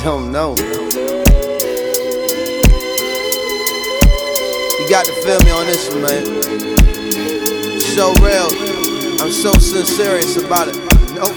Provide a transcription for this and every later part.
don't know. You got to feel me on this one, man. So real. I'm so serious about it. Nope.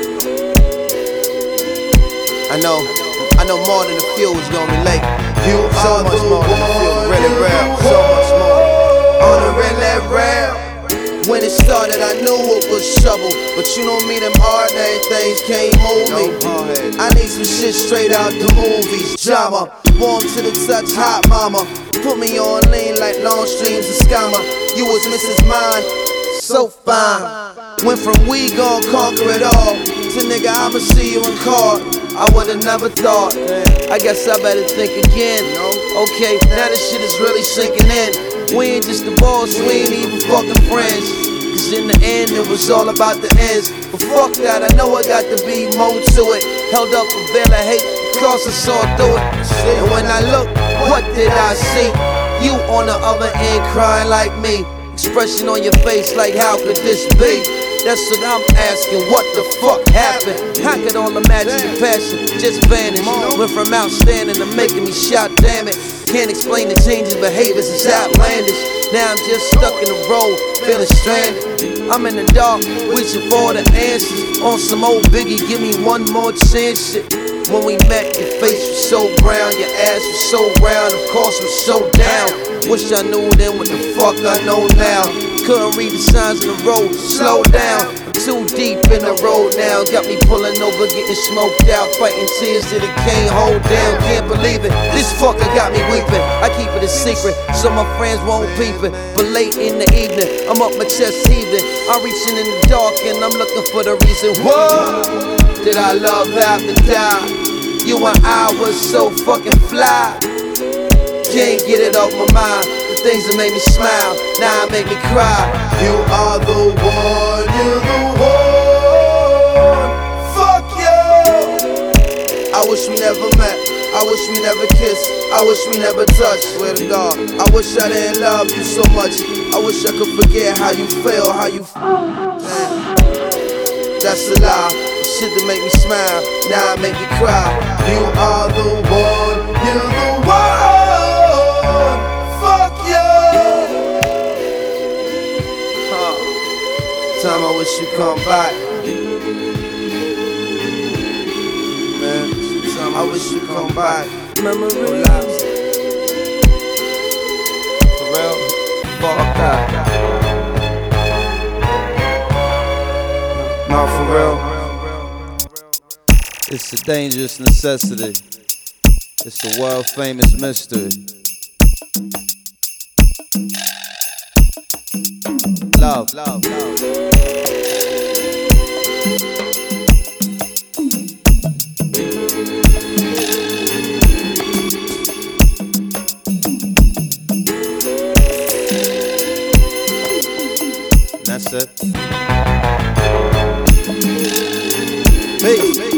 I know more than a few is gonna relate. You so much more than a few, really real. So much more. On the really real. When it started, I knew it was trouble, but you know me, them hard name things can't move me. I need some shit straight out the movies. Drama, warm to the touch, hot mama. Put me on lean like long streams of scammer. You was Mrs. Mine, so fine. Went from we gon' conquer it all to nigga, I'ma see you in court. I would've never thought. I guess I better think again. Okay, now this shit is really sinking in. We ain't just the boss, we ain't even fucking friends. Cause in the end, it was all about the ends. But fuck that, I know I got to be more to it. Held up a veil of hate, cause I saw through it. And when I look, what did I see? You on the other end crying like me. Expression on your face like how could this be? That's what I'm asking, what the fuck happened? How could all the magic and passion just vanish? Went from outstanding to making me shout, damn it. Can't explain the changes, behaviors, it's outlandish. Now I'm just stuck in the road, feeling stranded. I'm in the dark, reaching for the answers. On some old Biggie, give me one more chance shit. When we met, your face was so brown, your ass was so round, of course was so down. Wish I knew then what the fuck I know now. Couldn't read the signs in the road, slow down. I'm too deep in the road now. Got me pulling over, getting smoked out, fighting tears that it can't hold down. Can't believe it, this fucker got me weeping. I keep it a secret, so my friends won't peep it. But late in the evening, I'm up my chest heaving. I'm reaching in the dark and I'm looking for the reason. What did I love have to die? You and I was so fucking fly. Can't get it off my mind. The things that made me smile, now make me cry. You are the one, you're the one. Fuck you. I wish we never met, I wish we never kissed, I wish we never touched. Swear to God, I wish I didn't love you so much. I wish I could forget how you feel, how you That's a lie, shit that make me smile, now make me cry. You are the one, you're the one. Time I wish you come back, man. Time I wish you come back. Memories. For real, fuck that. No, for real. It's a dangerous necessity. It's a world famous mystery. Love, love, love. That's it. Peace.